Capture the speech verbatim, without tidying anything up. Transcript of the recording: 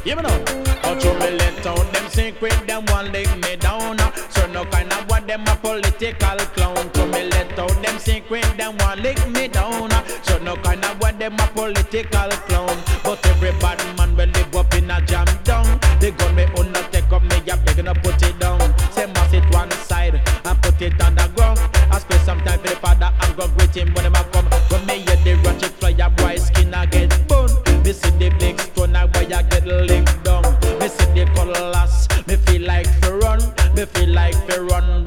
Yeah, me know. But you me let out them secret, them one lick me down. So no kind of what them a political clown. To me let out them secret, them one lick me down. So no kind of what them a political clown. But every bad man will live up in a jam down. They gun me on no take up me, ya begging to put it down. Say mass it one side and put it on the ground. I spend some time for the father and go greet him when them a come. When me hear the ratchet fly, a boy skin a get burned. Me see the big stone, a boy a get licked down. Me see the colors, me feel like to run. Me feel like to run